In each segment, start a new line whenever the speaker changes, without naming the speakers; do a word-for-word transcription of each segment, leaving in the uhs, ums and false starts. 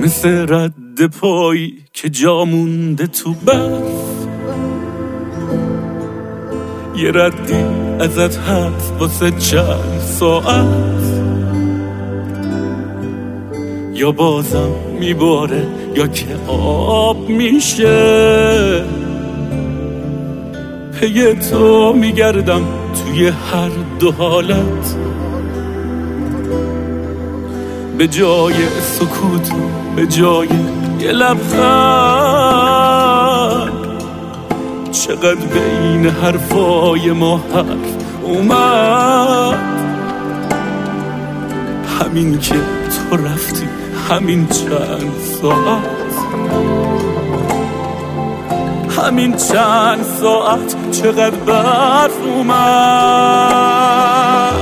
مثل رد پایی که جا مونده تو برف. یه ردی ازت هست واسه چند ساعت، یا بازم میباره یا که آب میشه. پی تو میگردم توی هر دو حالت، به جای سکوت به جای یه لبخند. چقدر بین حرفای ما حرف اومد، همین که تو رفتی همین چند ساعت، همین چند ساعت چقدر برف اومد.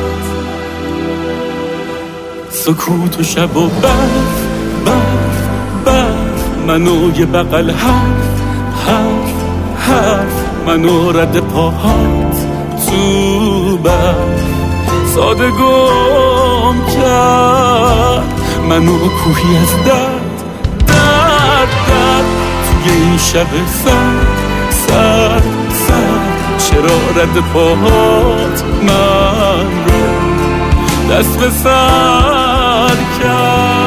سکوت و شب و برف برف برف، منو یه بغل حرف حرف حرف، منو رد پاهات تو برف. ساده گم کرد منو کوهی از درد درد درد، توی این شب سرد سرد سرد. چرا رد پاهات من رو دست به سر کرد؟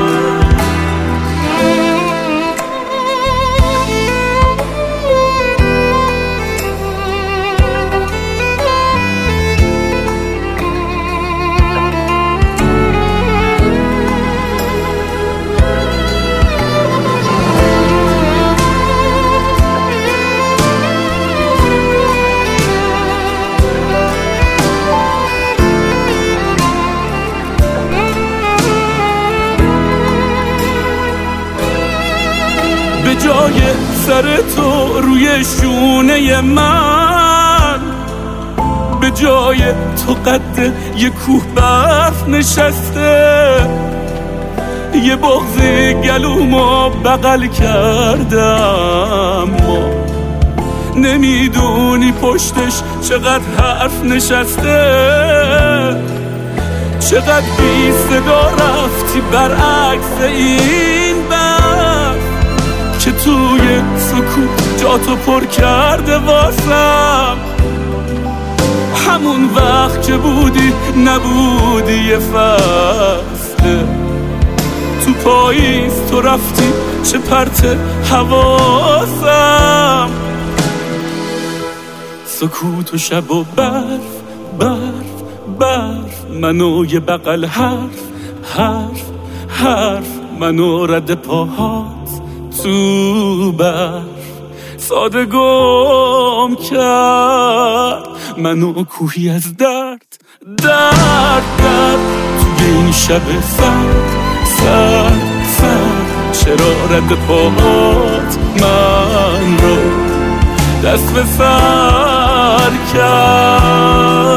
به جای سر تو روی شونه من، به جای تو قد یه کوه برف نشسته. یه بغض گلومو بغل کردم، ما نمیدونی پشتش چقدر حرف نشسته. چقدر بی صدا رفتی برعکس این برف که توی سکوت جاتو پر کرده واسم. همون وقت که بودی نبودی یه فصله، تو پاییز تو رفتی چه پرت حواسم. سکوت و شب و برف برف برف، منو یه بغل حرف حرف حرف، منو رد پاهات تو برف. ساده گم کرد منو کوهی از درد درد درد، توی این شب سرد سرد سرد. چرا رد پاهات من رو دست به سر کرد؟